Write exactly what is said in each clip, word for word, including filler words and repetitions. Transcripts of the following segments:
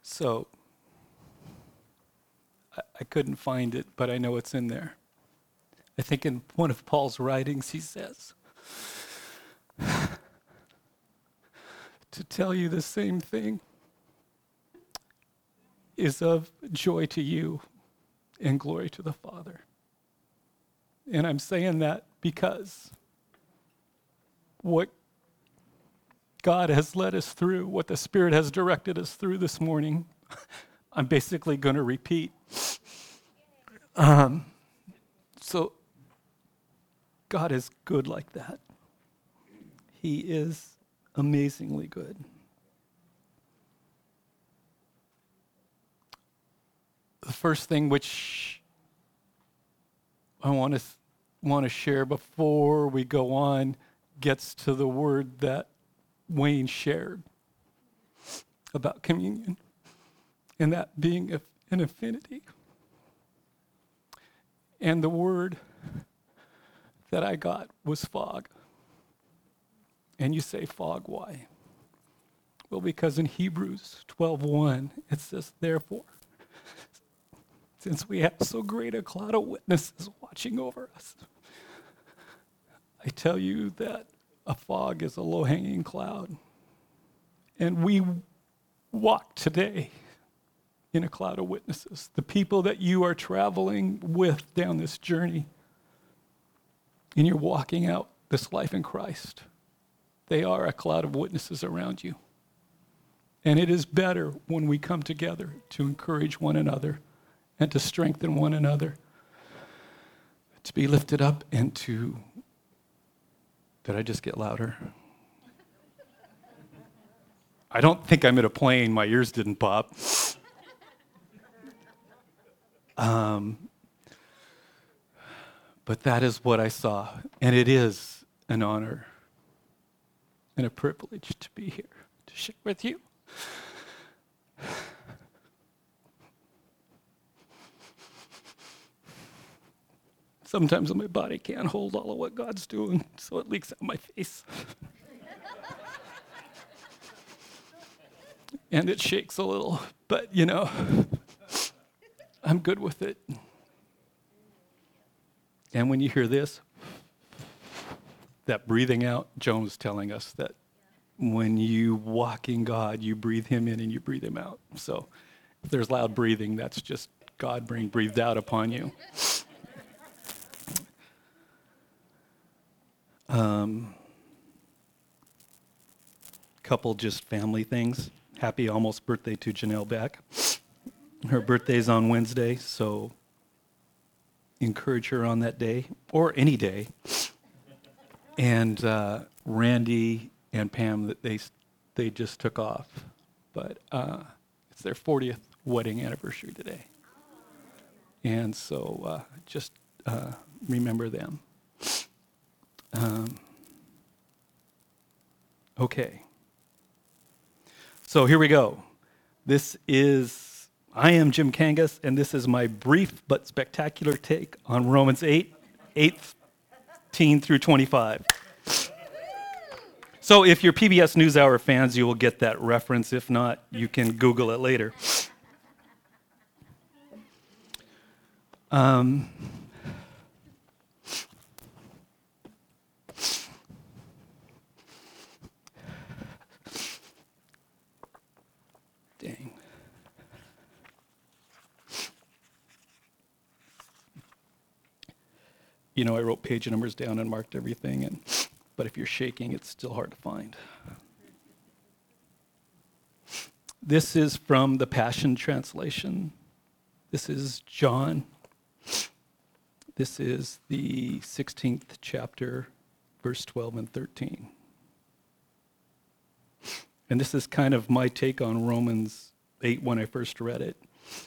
So I, I couldn't find it, but I know it's in there. I think in one of Paul's writings he says, to tell you the same thing is of joy to you and glory to the Father. And I'm saying that because what God has led us through, what the Spirit has directed us through this morning, I'm basically going to repeat. Um, so God is good like that. He is amazingly good. The first thing which I want to want to share before we go on gets to the word that Wayne shared about communion, and that being an affinity. And the word that I got was fog. And you say, fog, why? Well, because in Hebrews twelve one, it says, therefore, since we have so great a cloud of witnesses watching over us, I tell you that a fog is a low-hanging cloud. And we walk today in a cloud of witnesses. The people that you are traveling with down this journey, and you're walking out this life in Christ, they are a cloud of witnesses around you. And it is better when we come together to encourage one another and to strengthen one another, to be lifted up and to, did I just get louder? I don't think I'm in a plane. My ears didn't pop. Um, but that is what I saw. And it is an honor and a privilege to be here to share with you. Sometimes my body can't hold all of what God's doing, so it leaks out my face. And it shakes a little, but you know, I'm good with it. And when you hear this, that breathing out, Joan was telling us that when you walk in God, you breathe him in and you breathe him out. So if there's loud breathing, that's just God being breathed out upon you. Um, couple just family things. Happy almost birthday to Janelle Beck. Her birthday's on Wednesday, so encourage her on that day, or any day. And uh, Randy and Pam, that they they just took off, but uh, it's their fortieth wedding anniversary today. And so uh, just uh, remember them. Um, okay. So here we go. This is, I am Jim Kangas, and this is my brief but spectacular take on Romans eight, eighteen through twenty-five. So if you're P B S NewsHour fans, you will get that reference. If not, you can Google it later. Um, dang. You know, I wrote page numbers down and marked everything, and but if you're shaking, it's still hard to find. This is from the Passion Translation. This is John. This is the sixteenth chapter, verse twelve and thirteen. And this is kind of my take on Romans eight when I first read it.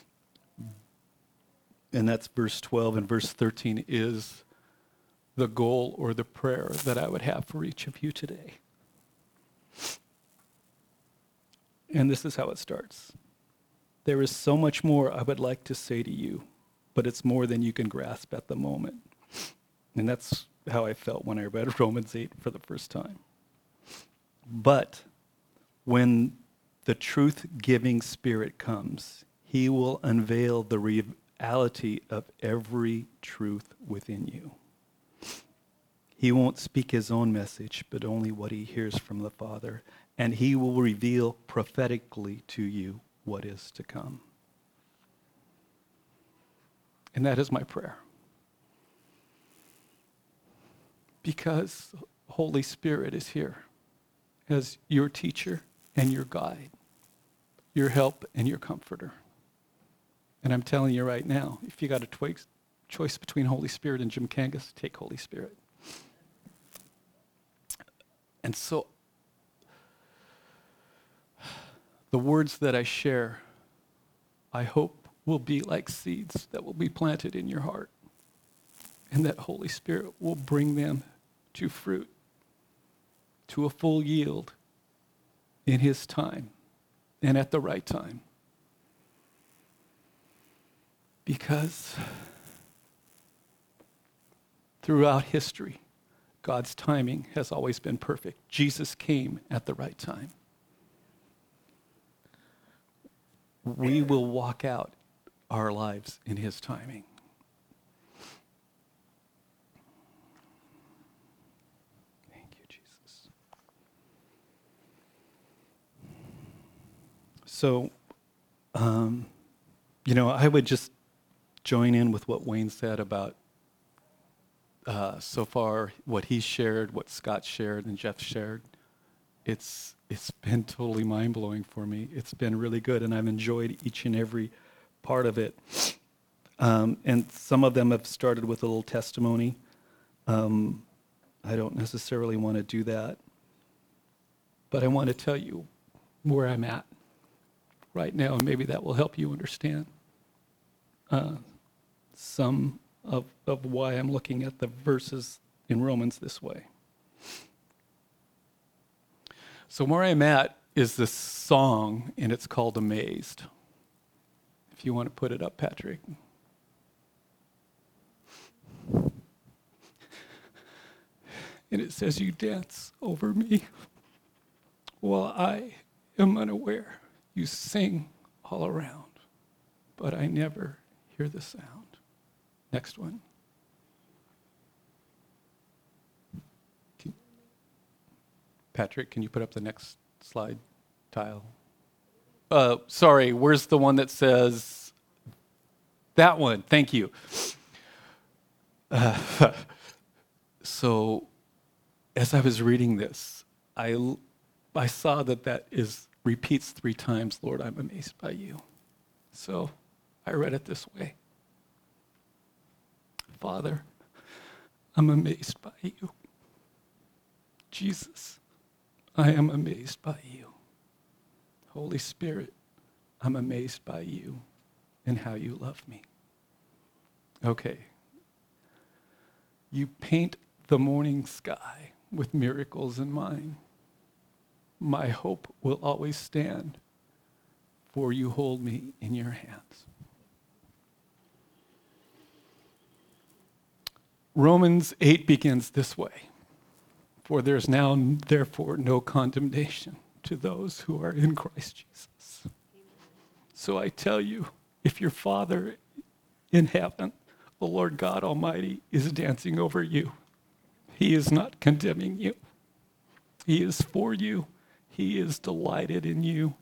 And that's verse twelve, and verse thirteen is the goal or the prayer that I would have for each of you today. And this is how it starts. There is so much more I would like to say to you, but it's more than you can grasp at the moment. And that's how I felt when I read Romans eight for the first time. But when the truth-giving Spirit comes, he will unveil the reality of every truth within you. He won't speak his own message, but only what he hears from the Father. And he will reveal prophetically to you what is to come. And that is my prayer. Because Holy Spirit is here as your teacher and your guide, your help and your comforter. And I'm telling you right now, if you got a twi- choice between Holy Spirit and Jim Kangas, take Holy Spirit. And so, the words that I share, I hope will be like seeds that will be planted in your heart, and that Holy Spirit will bring them to fruit, to a full yield in his time and at the right time. Because throughout history, God's timing has always been perfect. Jesus came at the right time. We will walk out our lives in his timing. Thank you, Jesus. So, um, you know, I would just join in with what Wayne said about uh, so far, what he shared, what Scott shared, and Jeff shared. It's it's been totally mind-blowing for me. It's been really good, and I've enjoyed each and every part of it. Um, and some of them have started with a little testimony. Um, I don't necessarily want to do that, but I want to tell you where I'm at right now, and maybe that will help you understand uh, some of, of why I'm looking at the verses in Romans this way. So where I'm at is this song, and it's called Amazed. If you want to put it up, Patrick. And it says, you dance over me while I am unaware. You sing all around, but I never hear the sound. Next one. Can, Patrick, can you put up the next slide tile? Uh, sorry, where's the one that says, that one, thank you. Uh, so, as I was reading this, I, I saw that that is repeats three times, Lord, I'm amazed by you. So, I read it this way. Father, I'm amazed by you. Jesus, I am amazed by you. Holy Spirit, I'm amazed by you and how you love me. Okay. You paint the morning sky with miracles in mind. My hope will always stand, for you hold me in your hands. Romans eight begins this way. For there is now, therefore, no condemnation to those who are in Christ Jesus. So I tell you, if your Father in heaven, the Lord God Almighty, is dancing over you, he is not condemning you. He is for you. He is delighted in you.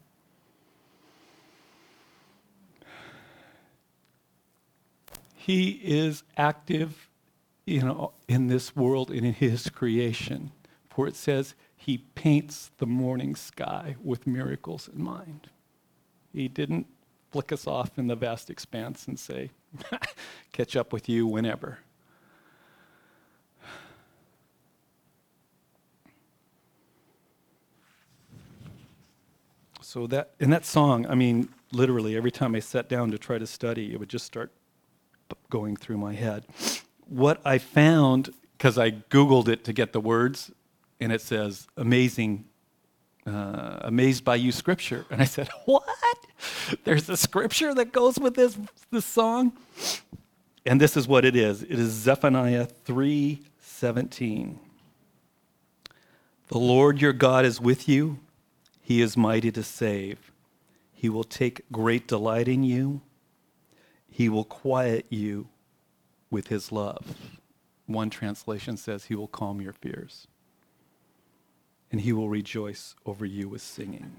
He is active You know, in this world and in his creation. For it says he paints the morning sky with miracles in mind. He didn't flick us off in the vast expanse and say, catch up with you whenever. So that, in that song, I mean, literally every time I sat down to try to study, it would just start going through my head. What I found, because I Googled it to get the words, and it says, amazing, uh, amazed by you scripture. And I said, what? There's a scripture that goes with this, this song? And this is what it is. It is Zephaniah three seventeen. The Lord your God is with you. He is mighty to save. He will take great delight in you. He will quiet you with his love. One translation says he will calm your fears. And he will rejoice over you with singing.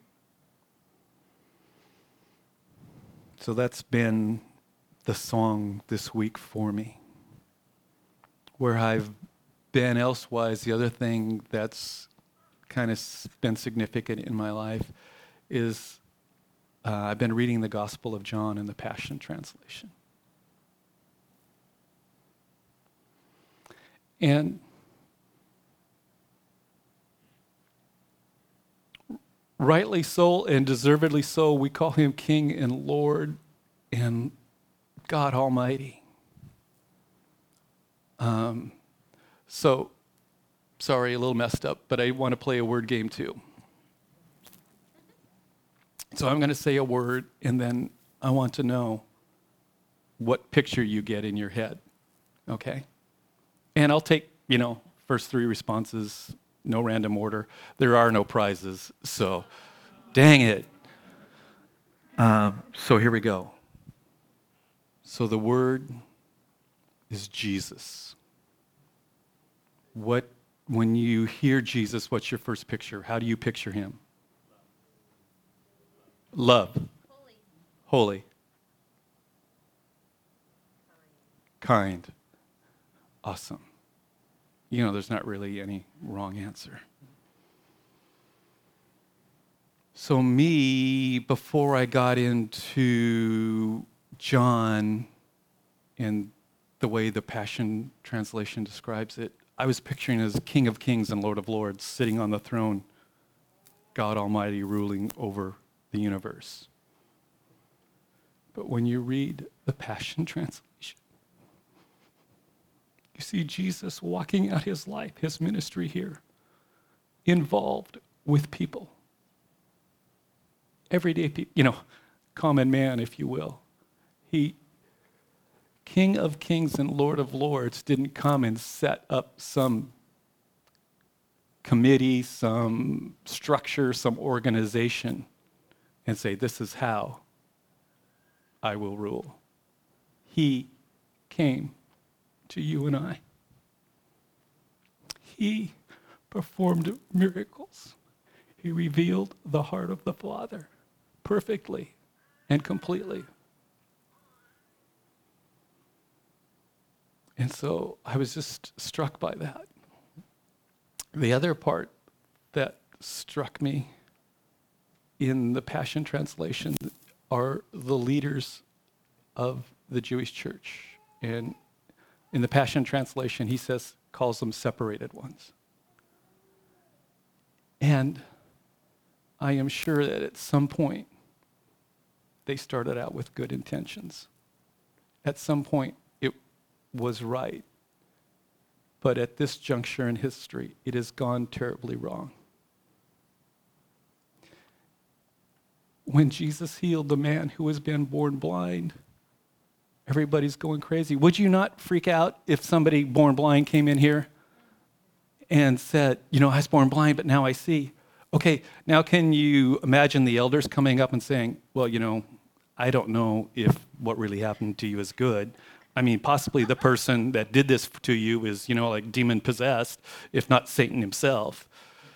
So that's been the song this week for me. Where I've been elsewise, the other thing that's kind of been significant in my life is uh, I've been reading the Gospel of John in the Passion Translation. And rightly so and deservedly so, we call him King and Lord and God Almighty. Um, so, sorry, a little messed up, but I want to play a word game too. So I'm going to say a word, and then I want to know what picture you get in your head, okay? And I'll take, you know, first three responses, no random order. There are no prizes, so dang it. Um, so here we go. So the word is Jesus. What, when you hear Jesus, what's your first picture? How do you picture him? Love. Holy. Holy. Kind. Kind. Awesome. You know, there's not really any wrong answer. So me, before I got into John and the way the Passion Translation describes it, I was picturing as King of Kings and Lord of Lords, sitting on the throne, God Almighty ruling over the universe. But when you read the Passion Translation, you see Jesus walking out his life, his ministry here, involved with people. Everyday people, you know, common man, if you will. He, King of Kings and Lord of Lords, didn't come and set up some committee, some structure, some organization, and say, this is how I will rule. He came to you and I. He performed miracles. He revealed the heart of the Father perfectly and completely. And so I was just struck by that. The other part that struck me in the Passion Translation are the leaders of the Jewish church. And in the Passion Translation, he says, calls them separated ones. And I am sure that at some point, they started out with good intentions. At some point, it was right. But at this juncture in history, it has gone terribly wrong. When Jesus healed the man who was been born blind, everybody's going crazy. Would you not freak out if somebody born blind came in here and said, you know, I was born blind, but now I see? Okay, now can you imagine the elders coming up and saying, well, you know, I don't know if what really happened to you is good. I mean, possibly the person that did this to you is, you know, like demon possessed, if not Satan himself.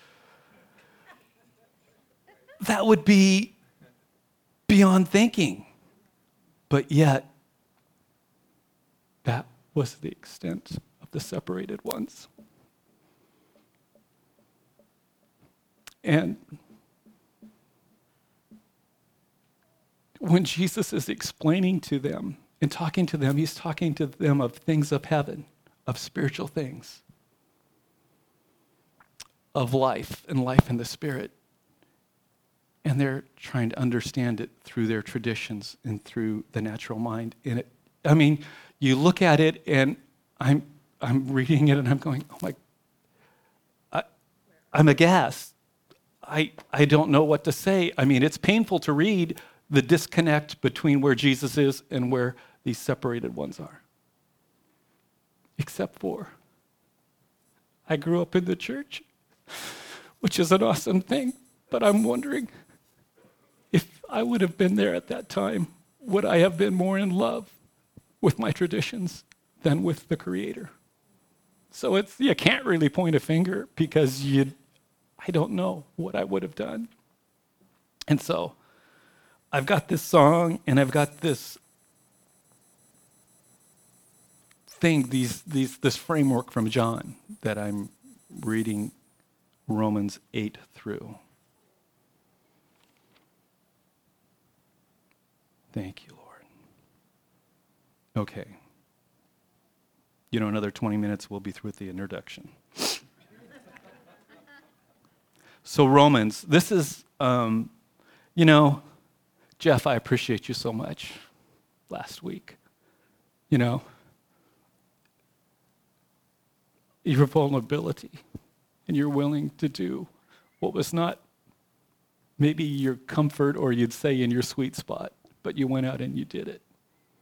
That would be beyond thinking. But yet, that was the extent of the separated ones. And when Jesus is explaining to them and talking to them, he's talking to them of things of heaven, of spiritual things, of life and life in the Spirit. And they're trying to understand it through their traditions and through the natural mind. And it, I mean, you look at it, and I'm I'm reading it, and I'm going, oh my, I, I'm aghast. I I don't know what to say. I mean, it's painful to read the disconnect between where Jesus is and where these separated ones are. Except for, I grew up in the church, which is an awesome thing. But I'm wondering if I would have been there at that time, would I have been more in love with my traditions than with the Creator? So it's, you can't really point a finger because you, I don't know what I would have done. And so I've got this song and I've got this thing, these, these, this framework from John that I'm reading Romans eight through. Thank you, Lord. Okay. You know, another twenty minutes, we'll be through with the introduction. So Romans, this is, um, you know, Jeff, I appreciate you so much last week. You know, your vulnerability and you're willing to do what was not maybe your comfort or you'd say in your sweet spot, but you went out and you did it.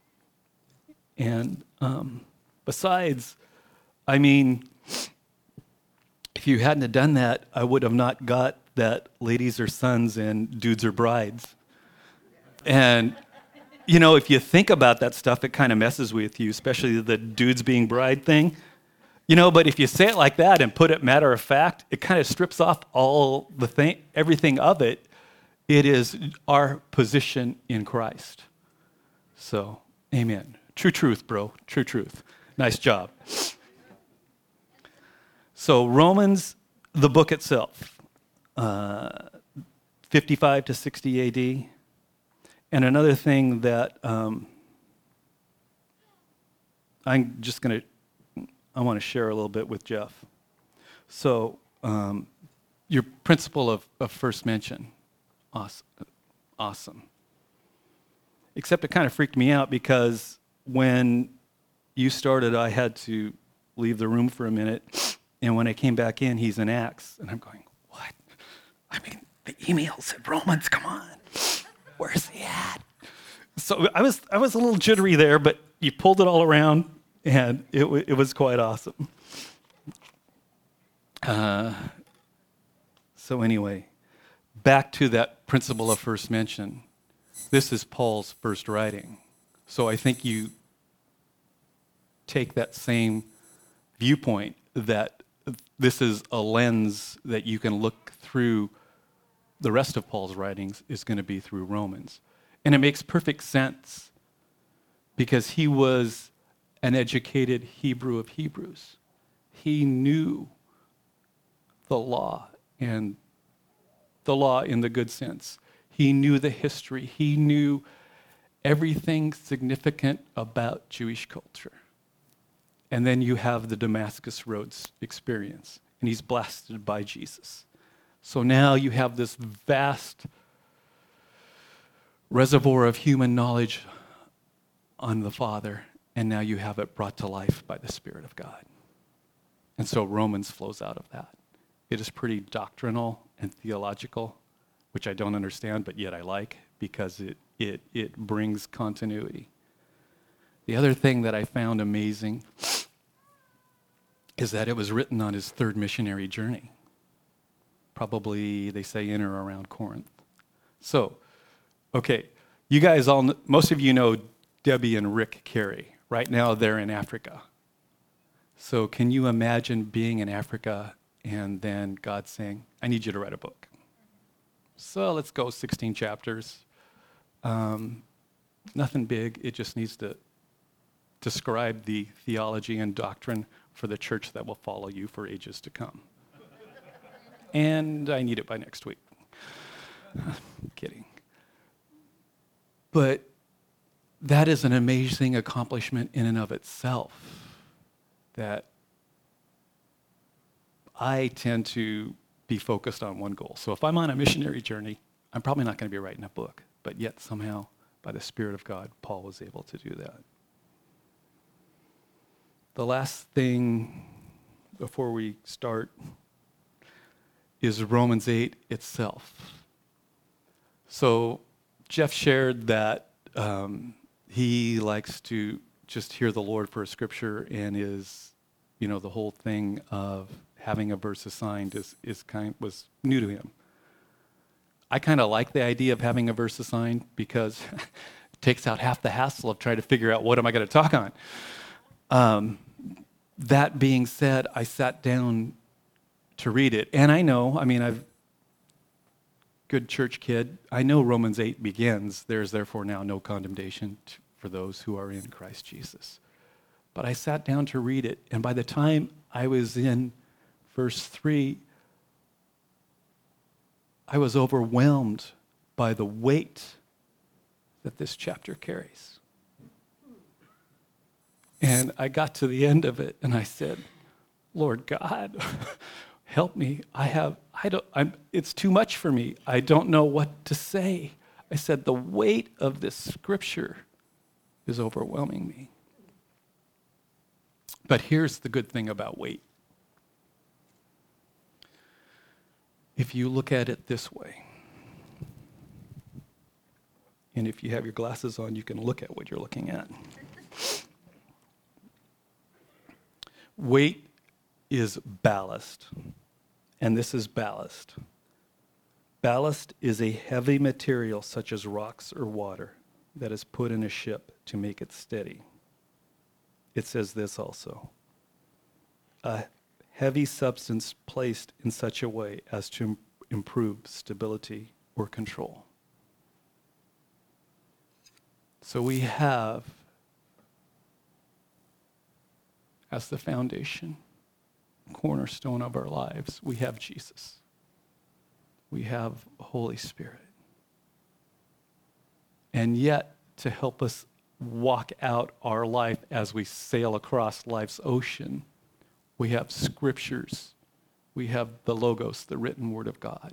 And um, besides, I mean, if you hadn't have done that, I would have not got that ladies are sons and dudes are brides. And, you know, if you think about that stuff, it kind of messes with you, especially the dudes being bride thing. You know, but if you say it like that and put it matter of fact, it kind of strips off all the thing, everything of it. It is our position in Christ. So, amen. True truth, bro. True truth. Nice job. So, Romans, the book itself, uh, fifty-five to sixty A D. And another thing that um, I'm just going to I want to share a little bit with Jeff. So, um, your principle of, of first mention, awesome. awesome. Except it kind of freaked me out because when you started, I had to leave the room for a minute, and when I came back in, he's in Acts, and I'm going, what? I mean, the email said Romans, come on. Where's he at? So I was I was a little jittery there, but you pulled it all around. And it, w- it was quite awesome. Uh, so anyway, back to that principle of first mention. This is Paul's first writing. So I think you take that same viewpoint that this is a lens that you can look through the rest of Paul's writings is going to be through Romans. And it makes perfect sense because he was an educated Hebrew of Hebrews. He knew the law, and the law in the good sense. He knew the history. He knew everything significant about Jewish culture. And then you have the Damascus Roads experience, and he's blasted by Jesus. So now you have this vast reservoir of human knowledge on the Father, and now you have it brought to life by the Spirit of God. And so Romans flows out of that. It is pretty doctrinal and theological, which I don't understand, but yet I like, because it, it, it brings continuity. The other thing that I found amazing is that it was written on his third missionary journey. Probably, they say, in or around Corinth. So, okay, you guys all, kn- most of you know Debbie and Rick Carey. Right now, they're in Africa. So can you imagine being in Africa and then God saying, I need you to write a book. So let's go sixteen chapters. Um, nothing big. It just needs to describe the theology and doctrine for the church that will follow you for ages to come. And I need it by next week. I'm kidding. But that is an amazing accomplishment in and of itself, that I tend to be focused on one goal. So if I'm on a missionary journey, I'm probably not going to be writing a book, but yet somehow, by the Spirit of God, Paul was able to do that. The last thing before we start is Romans eight itself. So Jeff shared that um, he likes to just hear the Lord for a scripture, and is, you know, the whole thing of having a verse assigned is, is kind was new to him. I kind of like the idea of having a verse assigned because it takes out half the hassle of trying to figure out what am I going to talk on. Um, that being said, I sat down to read it. And I know, I mean, I've, good church kid, I know Romans eight begins, there is therefore now no condemnation to, for those who are in Christ Jesus. But I sat down to read it, and by the time I was in verse three, I was overwhelmed by the weight that this chapter carries. And I got to the end of it, and I said, Lord God, help me. I have, I don't, I'm, it's too much for me. I don't know what to say. I said, the weight of this scripture is overwhelming me. But here's the good thing about weight. If you look at it this way, and if you have your glasses on, you can look at what you're looking at. Weight is ballast, and this is ballast. Ballast is a heavy material such as rocks or water that is put in a ship to make it steady. It says this also, a heavy substance placed in such a way as to improve stability or control. So we have, as the foundation, cornerstone of our lives, we have Jesus. We have Holy Spirit. And yet, to help us walk out our life as we sail across life's ocean, we have scriptures. We have the Logos, the written word of God.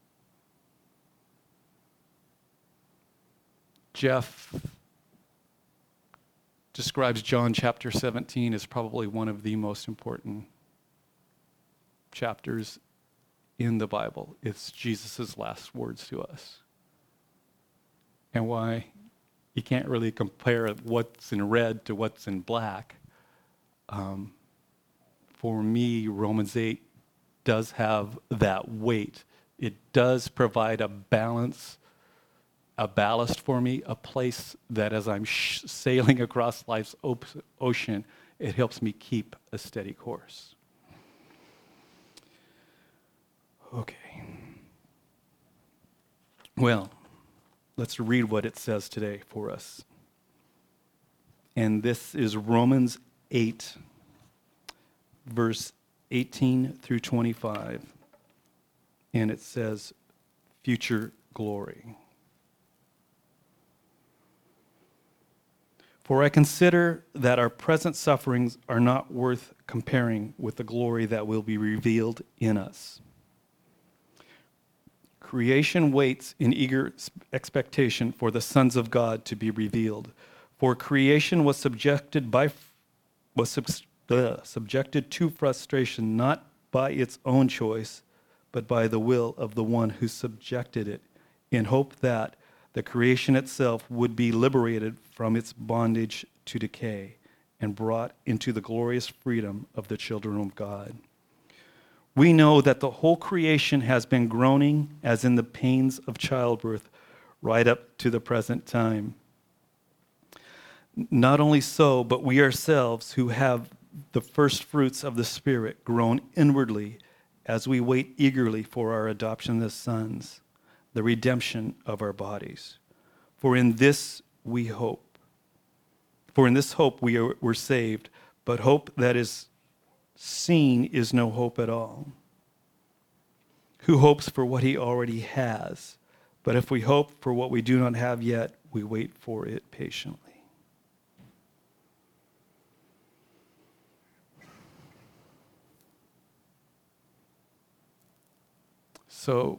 Jeff describes John chapter seventeen as probably one of the most important chapters in the Bible. It's Jesus' last words to us. And why you can't really compare what's in red to what's in black. Um, for me, Romans eight does have that weight. It does provide a balance, a ballast for me, a place that as I'm sh- sailing across life's op- ocean, it helps me keep a steady course. Okay. Well, let's read what it says today for us. And this is Romans eight, verse eighteen through twenty-five. And it says, future glory. For I consider that our present sufferings are not worth comparing with the glory that will be revealed in us. Creation waits in eager expectation for the sons of God to be revealed. For creation was subjected by was sub, uh, subjected to frustration not by its own choice, but by the will of the one who subjected it, in hope that the creation itself would be liberated from its bondage to decay and brought into the glorious freedom of the children of God. We know that the whole creation has been groaning as in the pains of childbirth right up to the present time. Not only so, but we ourselves who have the first fruits of the Spirit groan inwardly as we wait eagerly for our adoption as sons, the redemption of our bodies. For in this we hope. For in this hope we are, we're saved, but hope that is seen is no hope at all. Who hopes for what he already has? But if we hope for what we do not have yet, we wait for it patiently. So,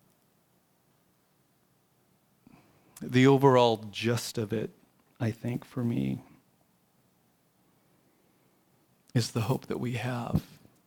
the overall gist of it, I think, for me, is the hope that we have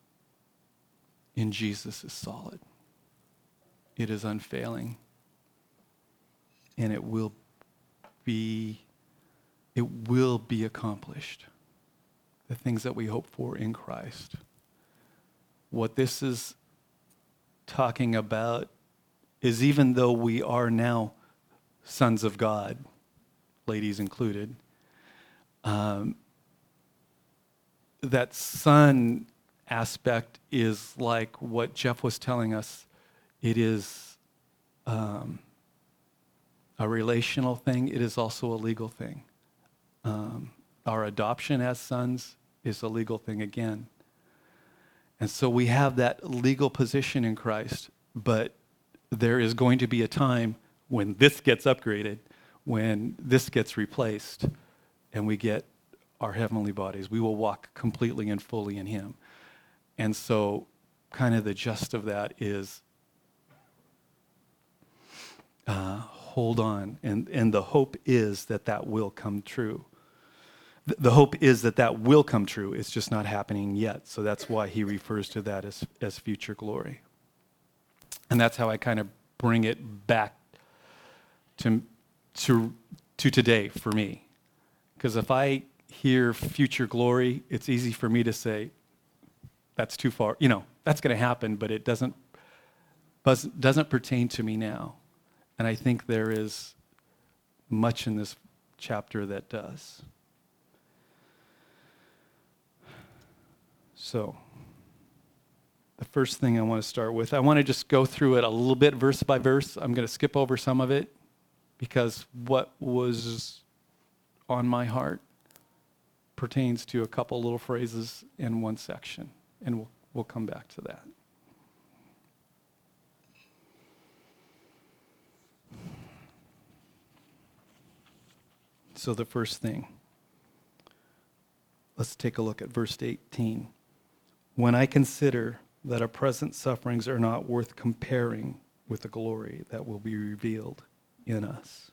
in Jesus is solid. It is unfailing. And it will be, it will be accomplished. The things that we hope for in Christ. What this is talking about is even though we are now sons of God, ladies included, um, that son aspect is like what Jeff was telling us. It is um, a relational thing. It is also a legal thing. Um, our adoption as sons is a legal thing again. And so we have that legal position in Christ, but there is going to be a time when this gets upgraded, when this gets replaced, and we get our heavenly bodies. We will walk completely and fully in him. And so kind of the gist of that is uh, hold on. And, and the hope is that that will come true. The, the hope is that that will come true. It's just not happening yet. So that's why he refers to that as, as future glory. And that's how I kind of bring it back to, to, to today for me. Because if I hear future glory, it's easy for me to say, that's too far. You know, that's going to happen, but it doesn't, doesn't pertain to me now. And I think there is much in this chapter that does. So, the first thing I want to start with, I want to just go through it a little bit verse by verse. I'm going to skip over some of it because what was on my heart pertains to a couple little phrases in one section, and we'll, we'll come back to that. So the first thing, let's take a look at verse eighteen. When I consider that our present sufferings are not worth comparing with the glory that will be revealed in us.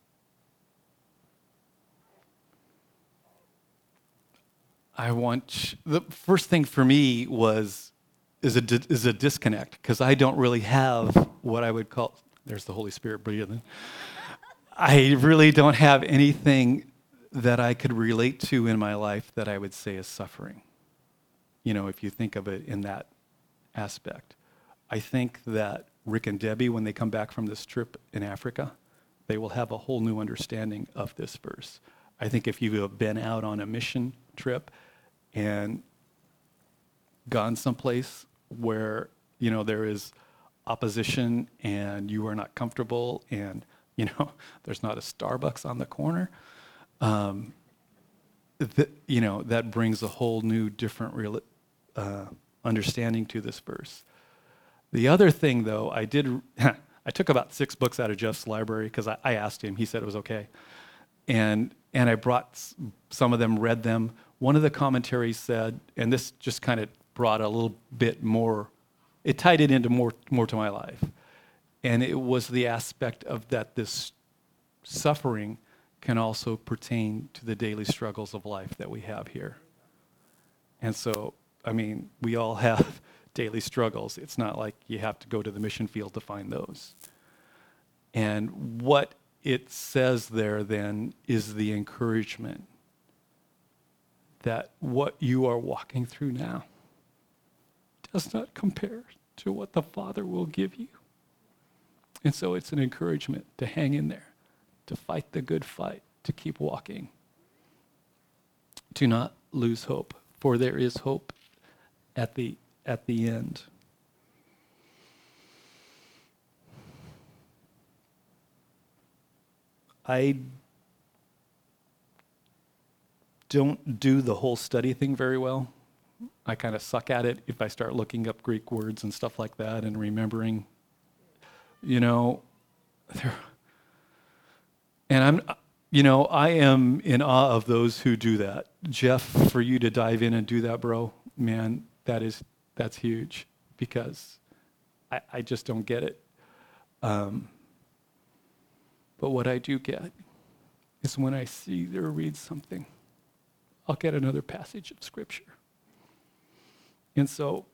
I want, the first thing for me was, is a, is a disconnect, because I don't really have what I would call, there's the Holy Spirit breathing. I really don't have anything that I could relate to in my life that I would say is suffering. You know, if you think of it in that aspect. I think that Rick and Debbie, when they come back from this trip in Africa, they will have a whole new understanding of this verse. I think if you have been out on a mission trip and gone someplace where, you know, there is opposition and you are not comfortable and, you know, there's not a Starbucks on the corner, um, th- you know, that brings a whole new different real, uh, understanding to this verse. The other thing, though, I did, I took about six books out of Jeff's library because I, I asked him. He said it was okay. And and I brought some of them, read them. One of the commentaries said, and this just kind of brought a little bit more, it tied it into more, more to my life. And it was the aspect of that this suffering can also pertain to the daily struggles of life that we have here. And so, I mean, we all have daily struggles. It's not like you have to go to the mission field to find those. And what it says there then is the encouragement that what you are walking through now does not compare to what the Father will give you. And so it's an encouragement to hang in there, to fight the good fight, to keep walking, to not lose hope, for there is hope at the at the end. I don't do the whole study thing very well. I kind of suck at it if I start looking up Greek words and stuff like that and remembering, you know, there, and I'm, you know, I am in awe of those who do that. Jeff, for you to dive in and do that, bro, man, that is, that's huge because I, I just don't get it. Um, But what I do get is when I see or read something, I'll get another passage of Scripture. And so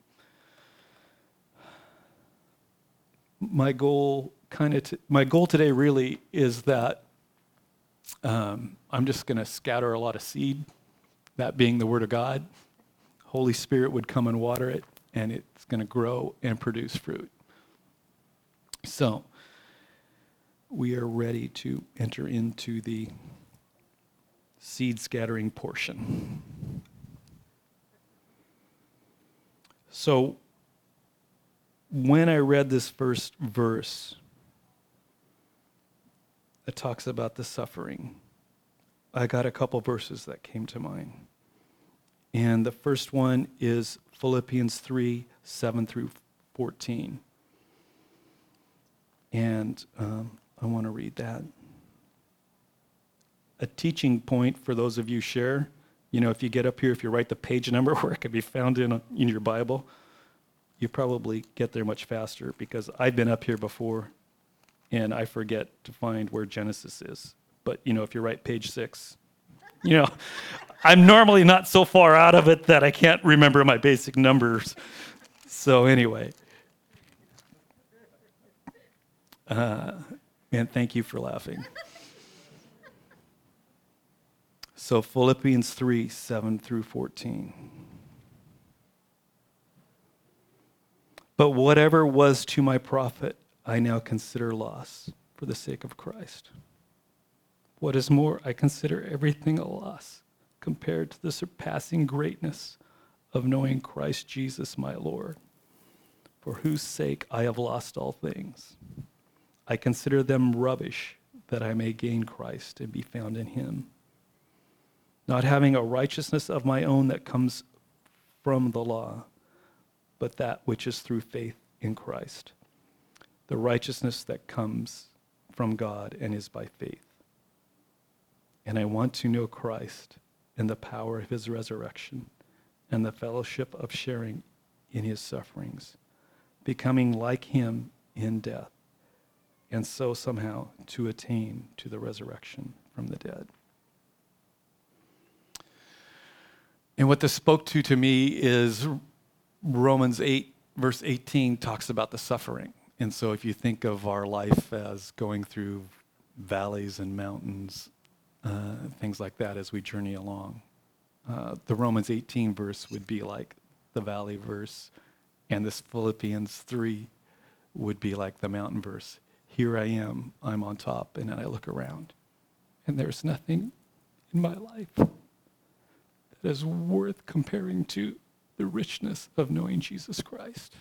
my goal kind of, t- my goal today really is that um, I'm just going to scatter a lot of seed, that being the Word of God. Holy Spirit would come and water it, and it's going to grow and produce fruit. So we are ready to enter into the seed scattering portion. So, when I read this first verse, it talks about the suffering. I got a couple verses that came to mind. And the first one is Philippians three, seven through fourteen. And um, I want to read that. A teaching point for those of you share, you know, if you get up here, if you write the page number where it can be found in, a, in your Bible, you probably get there much faster, because I've been up here before and I forget to find where Genesis is. But, you know, if you write page six, you know, I'm normally not so far out of it that I can't remember my basic numbers. So anyway, uh, and thank you for laughing. So Philippians three, seven through fourteen. But whatever was to my profit, I now consider loss for the sake of Christ. What is more, I consider everything a loss compared to the surpassing greatness of knowing Christ Jesus my Lord, for whose sake I have lost all things. I consider them rubbish, that I may gain Christ and be found in him, not having a righteousness of my own that comes from the law, but that which is through faith in Christ, the righteousness that comes from God and is by faith. And I want to know Christ and the power of his resurrection and the fellowship of sharing in his sufferings, becoming like him in death, and so somehow to attain to the resurrection from the dead. And what this spoke to to me is Romans eight, verse eighteen talks about the suffering. And so if you think of our life as going through valleys and mountains, uh, things like that as we journey along, uh, the Romans eighteen verse would be like the valley verse, and this Philippians three would be like the mountain verse. Here I am, I'm on top, and then I look around, and there's nothing in my life that is worth comparing to the richness of knowing Jesus Christ.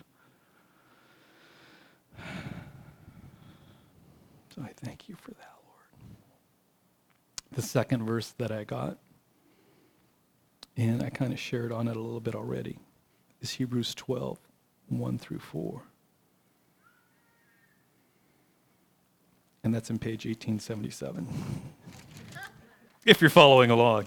So I thank you for that, Lord. The second verse that I got, and I kind of shared on it a little bit already, is Hebrews twelve, one through four. And that's in page eighteen seventy-seven, if you're following along.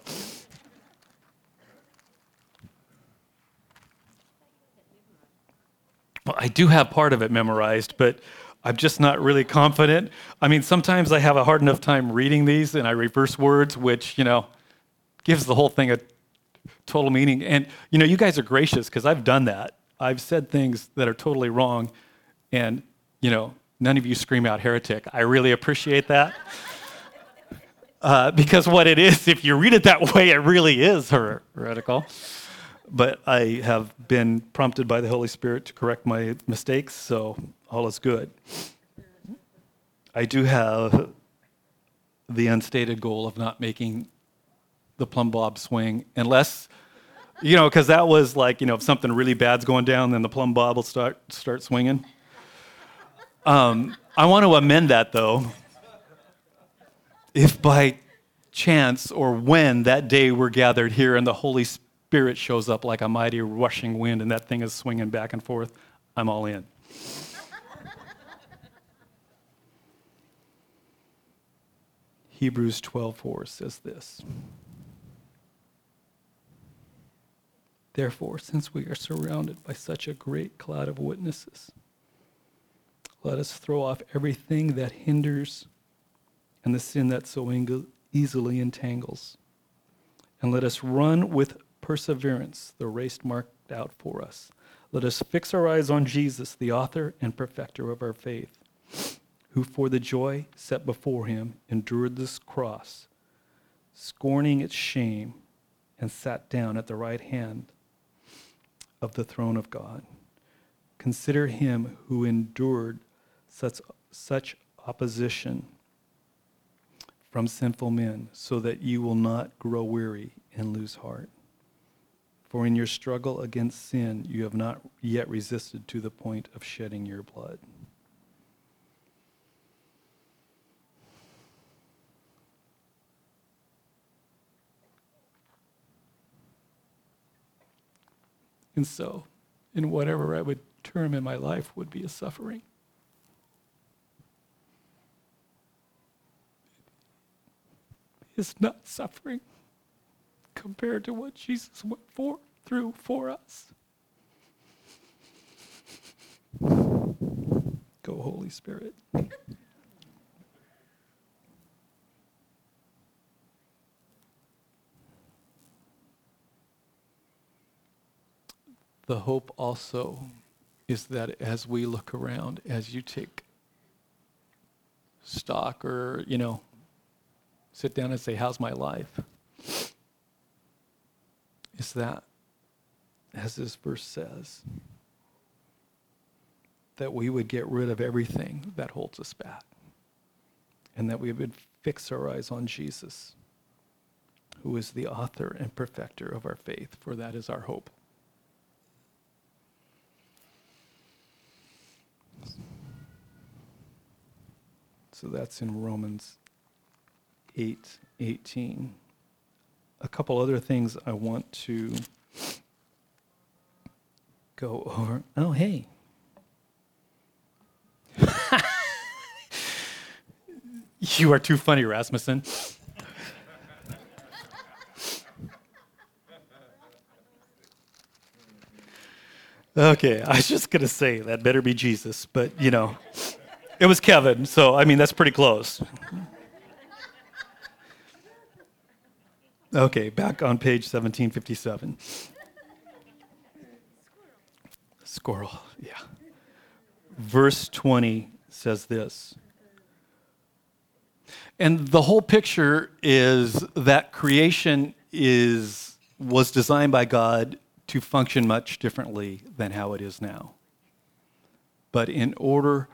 Well, I do have part of it memorized, but I'm just not really confident. I mean, sometimes I have a hard enough time reading these, and I reverse words, which, you know, gives the whole thing a total meaning. And, you know, you guys are gracious, because I've done that. I've said things that are totally wrong, and, you know, none of you scream out heretic. I really appreciate that. Uh, because what it is, if you read it that way, it really is her- heretical. But I have been prompted by the Holy Spirit to correct my mistakes, so all is good. I do have the unstated goal of not making the plumb bob swing, unless, you know, because that was like, you know, if something really bad's going down, then the plumb bob will start start swinging. Um, I want to amend that, though. If by chance or when that day we're gathered here and the Holy Spirit shows up like a mighty rushing wind and that thing is swinging back and forth, I'm all in. Hebrews twelve four says this. Therefore, since we are surrounded by such a great cloud of witnesses, let us throw off everything that hinders and the sin that so easily entangles. And let us run with perseverance the race marked out for us. Let us fix our eyes on Jesus, the author and perfecter of our faith, who for the joy set before him endured this cross, scorning its shame, and sat down at the right hand of the throne of God. Consider him who endured such, such opposition from sinful men, so that you will not grow weary and lose heart. For in your struggle against sin, you have not yet resisted to the point of shedding your blood. And so, in whatever I would term in my life would be a suffering, is not suffering compared to what Jesus went for, through for us. Go, Holy Spirit. The hope also is that as we look around, as you take stock or, you know, sit down and say, how's my life? Is that, as this verse says, that we would get rid of everything that holds us back, and that we would fix our eyes on Jesus, who is the author and perfecter of our faith, for that is our hope. So that's in Romans eight eighteen. A couple other things I want to go over. Oh, hey. You are too funny, Rasmussen. Okay, I was just going to say that better be Jesus, but you know, it was Kevin, so I mean, that's pretty close. Okay, back on page seventeen fifty-seven. Squirrel, yeah. Verse twenty says this. And the whole picture is that creation is was designed by God to function much differently than how it is now. But in order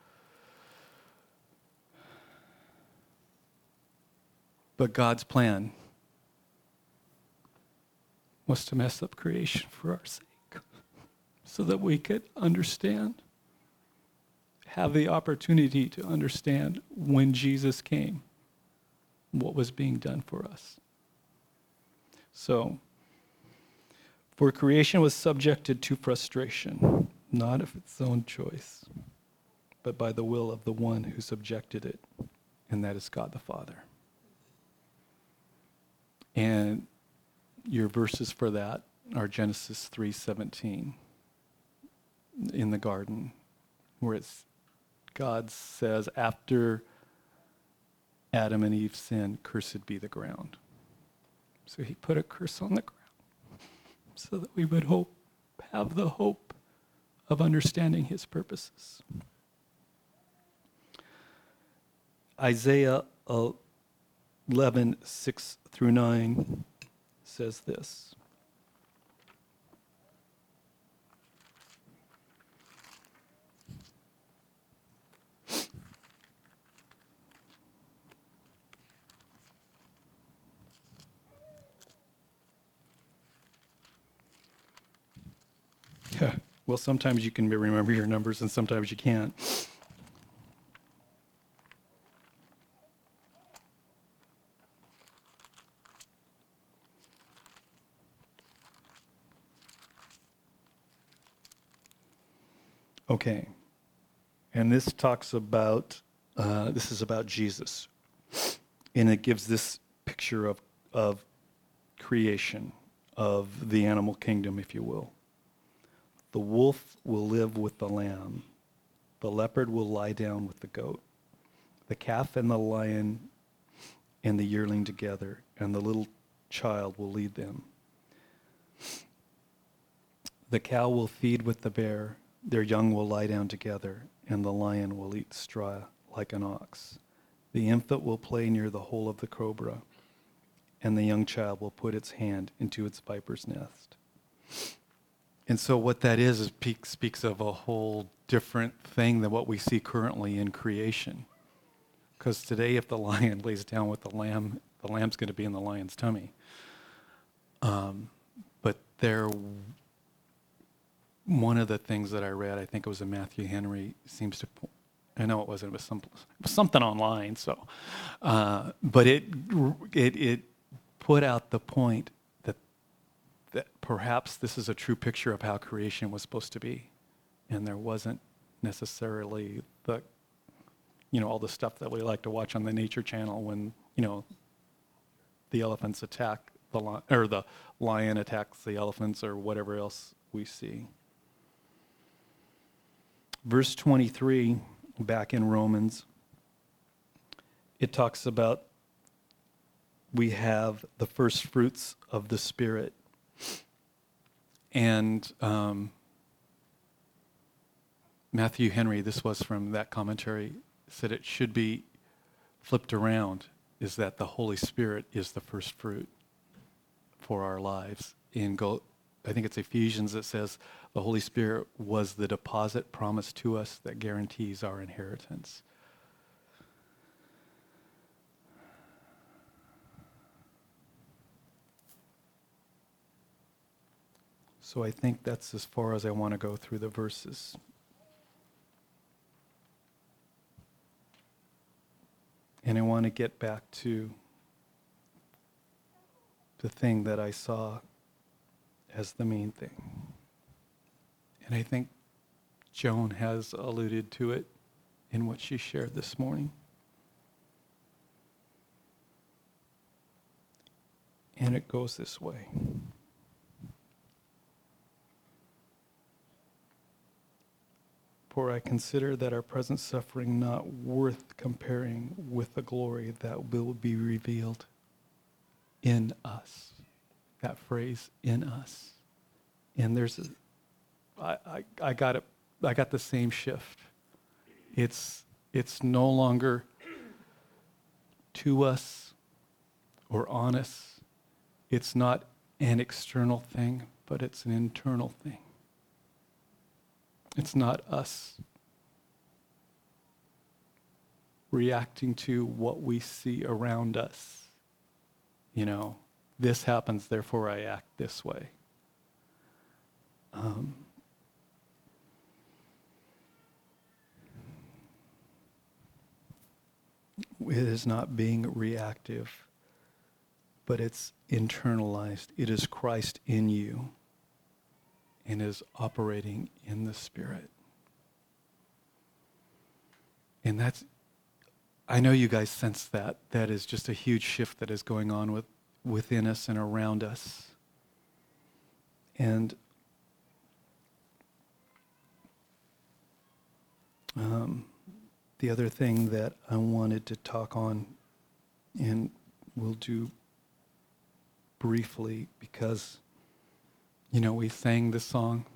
but God's plan was to mess up creation for our sake, so that we could understand, have the opportunity to understand when Jesus came, what was being done for us. So, for creation was subjected to frustration, not of its own choice, but by the will of the one who subjected it, and that is God the Father. And your verses for that are Genesis three seventeen in the garden, where it's God says, after Adam and Eve sinned, cursed be the ground. So he put a curse on the ground so that we would hope, have the hope of understanding his purposes. Isaiah eleven, six through nine says this. Well, sometimes you can remember your numbers and sometimes you can't. Okay, and this talks about, uh, this is about Jesus, and it gives this picture of, of creation, of the animal kingdom, if you will. The wolf will live with the lamb. The leopard will lie down with the goat. The calf and the lion and the yearling together, and the little child will lead them. The cow will feed with the bear. Their young will lie down together, and the lion will eat straw like an ox. The infant will play near the hole of the cobra, and the young child will put its hand into its viper's nest. And so what that is, is speaks of a whole different thing than what we see currently in creation. Because today, if the lion lays down with the lamb, the lamb's going to be in the lion's tummy. Um, but there, one of the things that I read, I think it was in Matthew Henry, seems to, po- I know it wasn't, it was, some, it was something online, so, uh, but it, it, it put out the point that, that perhaps this is a true picture of how creation was supposed to be. And there wasn't necessarily the, you know, all the stuff that we like to watch on the Nature Channel when, you know, the elephants attack the lion, or the lion attacks the elephants, or whatever else we see. Verse twenty-three, back in Romans, it talks about we have the first fruits of the Spirit. And um, Matthew Henry, this was from that commentary, said it should be flipped around, is that the Holy Spirit is the first fruit for our lives. In Go, I think it's Ephesians that says the Holy Spirit was the deposit promised to us that guarantees our inheritance. So I think that's as far as I want to go through the verses. And I want to get back to the thing that I saw as the main thing. And I think Joan has alluded to it in what she shared this morning. And it goes this way. For I consider that our present suffering not worth comparing with the glory that will be revealed In us. That phrase, in us. And there's a, I, I, I got it, I got the same shift. It's, it's no longer to us or on us. It's not an external thing, but it's an internal thing. It's not us reacting to what we see around us. You know, this happens, therefore I act this way. Um, it is not being reactive, but it's internalized. It is Christ in you. and is operating in the Spirit. And that's, I know you guys sense that. That is just a huge shift that is going on with, within us and around us. And um, the other thing that I wanted to talk on, and we'll do briefly, because You know, we sang the song,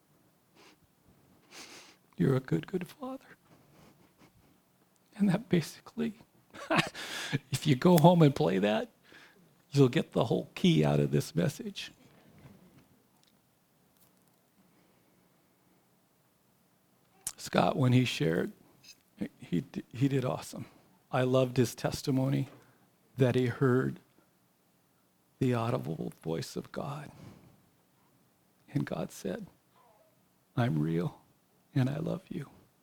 "You're a good, good Father." And that basically, if you go home and play that, you'll get the whole key out of this message. Scott, when he shared, he, he did awesome. I loved his testimony that he heard the audible voice of God. And God said, "I'm real and I love you."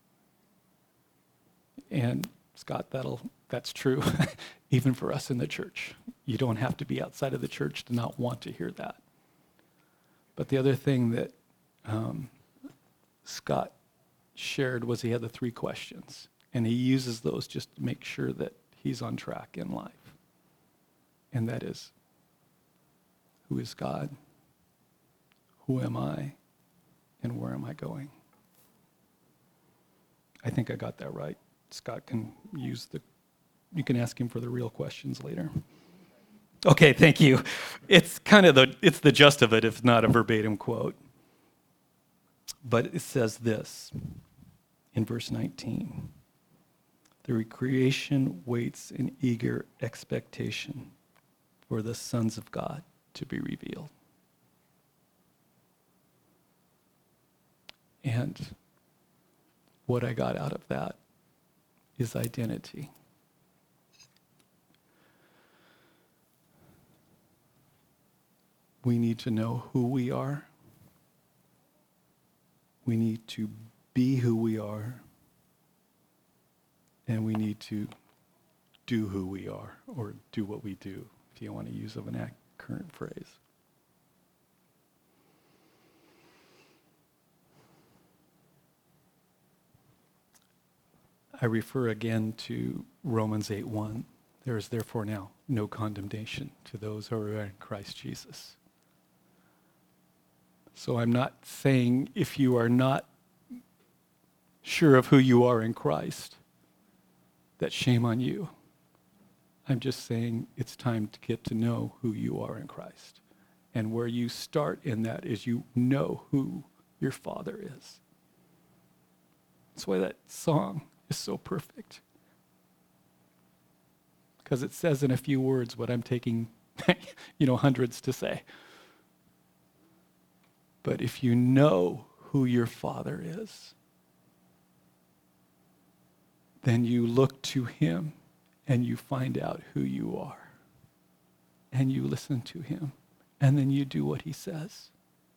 And Scott, that'll that's true even for us in the church. You don't have to be outside of the church to not want to hear that. But the other thing that um, Scott shared was he had the three questions. And he uses those just to make sure that he's on track in life. And that is, who is God? Who am I? And where am I going? I think I got that right. Scott can use the, you can ask him for the real questions later. Okay, thank you. It's kind of the, it's the gist of it, if not a verbatim quote. But it says this in verse nineteen. The creation waits in eager expectation for the sons of God to be revealed. And what I got out of that is identity. we need to know who we are. We need to be who we are. And we need to do who we are, or do what we do, if you want to use of an current phrase. I refer again to Romans eight one. There is therefore now no condemnation to those who are in Christ Jesus. So I'm not saying if you are not sure of who you are in Christ, that shame on you. I'm just saying it's time to get to know who you are in Christ. And where you start in that is you know who your Father is. That's why that song is so perfect. Because it says in a few words what I'm taking, you know, hundreds to say. But if you know who your Father is, then you look to him and you find out who you are. And you listen to him. And then you do what he says.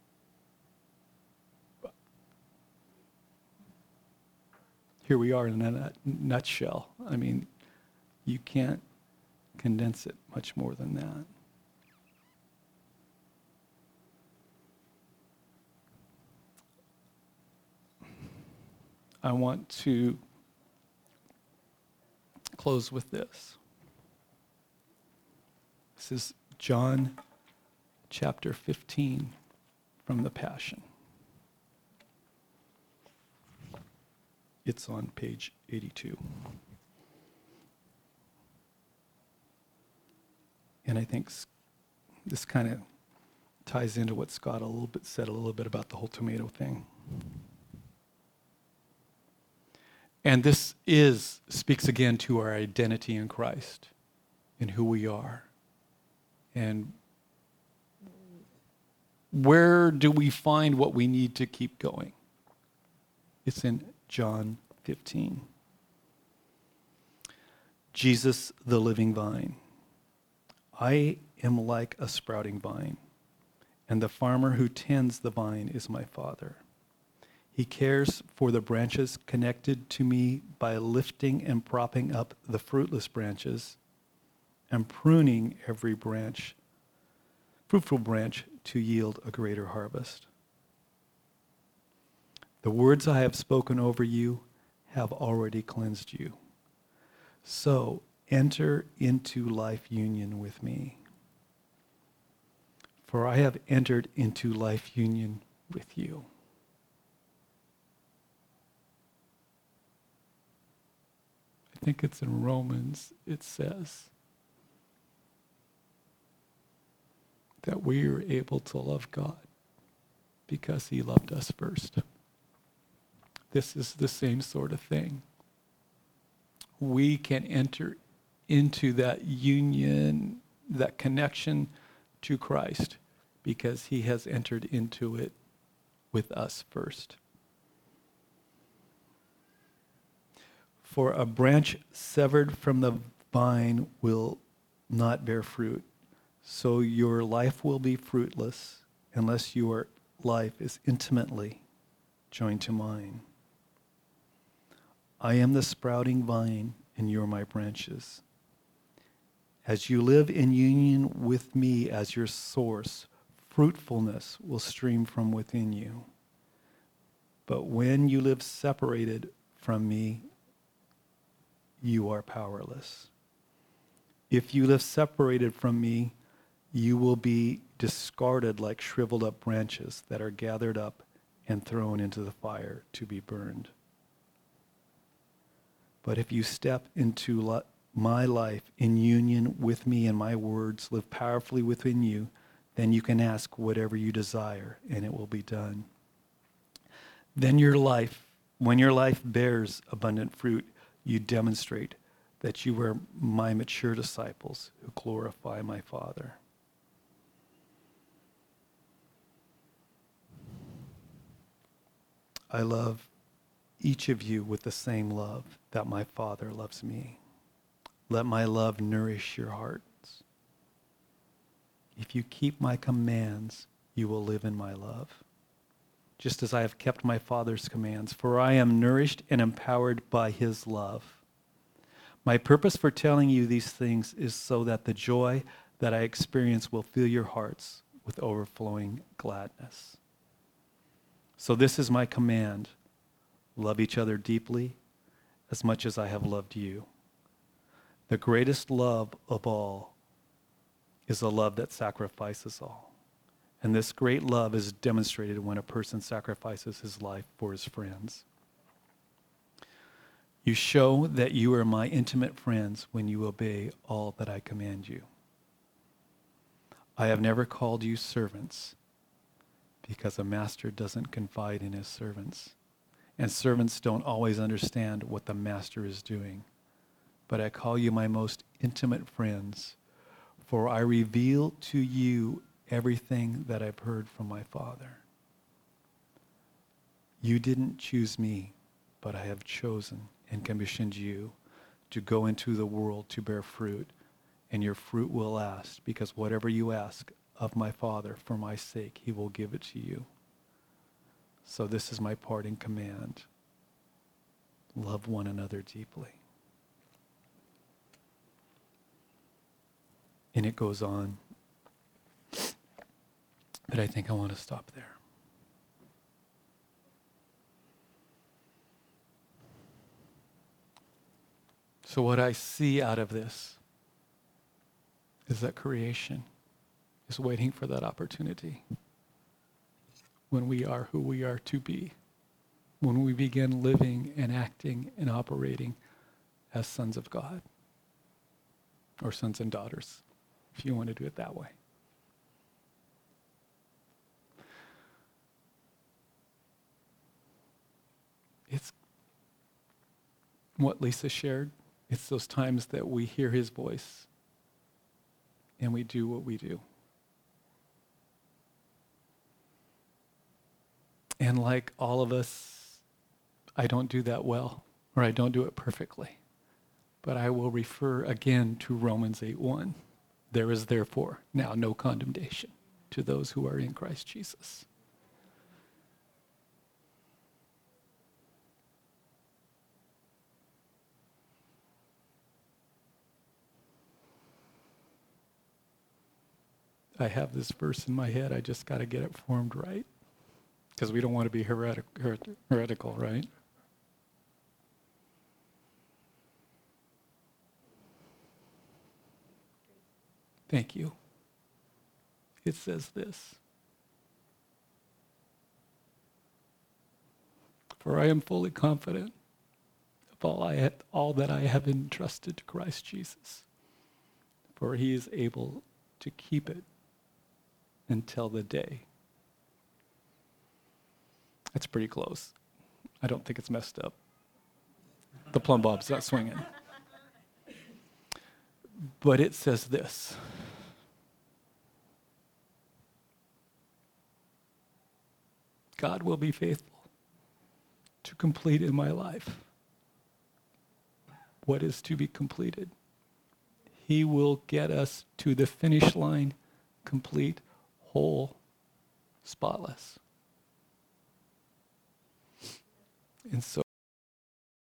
Here we are in a nutshell. I mean, you can't condense it much more than that. I want to close with this. This is John chapter fifteen from the Passion. It's on page eighty-two. And I think this kind of ties into what Scott a little bit said a little bit about the whole tomato thing. And this is, speaks again to our identity in Christ, in who we are. And where do we find what we need to keep going? It's in John fifteen. Jesus, the living vine. I am like a sprouting vine, and the farmer who tends the vine is my Father. He cares for the branches connected to me by lifting and propping up the fruitless branches and pruning every branch, fruitful branch, to yield a greater harvest. The words I have spoken over you have already cleansed you. So enter into life union with me. For I have entered into life union with you. I think it's in Romans, it says that we are able to love God because he loved us first. This is the same sort of thing. We can enter into that union, that connection to Christ because he has entered into it with us first. For a branch severed from the vine will not bear fruit, so your life will be fruitless unless your life is intimately joined to mine. I am the sprouting vine, and you're my branches. As you live in union with me as your source, fruitfulness will stream from within you. But when you live separated from me, you are powerless. If you live separated from me, you will be discarded like shriveled up branches that are gathered up and thrown into the fire to be burned. But if you step into li- my life in union with me and my words live powerfully within you, then you can ask whatever you desire and it will be done. Then your life, when your life bears abundant fruit, you demonstrate that you are my mature disciples who glorify my Father. I love each of you with the same love that my Father loves me. Let my love nourish your hearts. If you keep my commands, you will live in my love, just as I have kept my Father's commands, for I am nourished and empowered by his love. My purpose for telling you these things is so that the joy that I experience will fill your hearts with overflowing gladness. So this is my command: love each other deeply as much as I have loved you. The greatest love of all is a love that sacrifices all. And this great love is demonstrated when a person sacrifices his life for his friends. You show that you are my intimate friends when you obey all that I command you. I have never called you servants, because a master doesn't confide in his servants, and servants don't always understand what the master is doing. But I call you my most intimate friends, for I reveal to you everything that I've heard from my Father. You didn't choose me, but I have chosen and commissioned you to go into the world to bear fruit, and your fruit will last, because whatever you ask of my Father for my sake, he will give it to you. So this is my parting command: love one another deeply. And it goes on, but I think I want to stop there. So what I see out of this is that creation is waiting for that opportunity when we are who we are to be, when we begin living and acting and operating as sons of God, or sons and daughters, if you want to do it that way. It's what Lisa shared. It's those times that we hear his voice and we do what we do. And like all of us, I don't do that well, or I don't do it perfectly. But I will refer again to Romans eight one. There is therefore now no condemnation to those who are in Christ Jesus. I have this verse in my head. I just got to get it formed right, because we don't want to be heretic, heretic, heretical, right? Thank you. It says this: for I am fully confident of all, I had, all that I have entrusted to Christ Jesus, for he is able to keep it until the day. That's pretty close. I don't think it's messed up. The plumb bob's not swinging. But it says this: God will be faithful to complete in my life what is to be completed. He will get us to the finish line, complete, whole, spotless. And so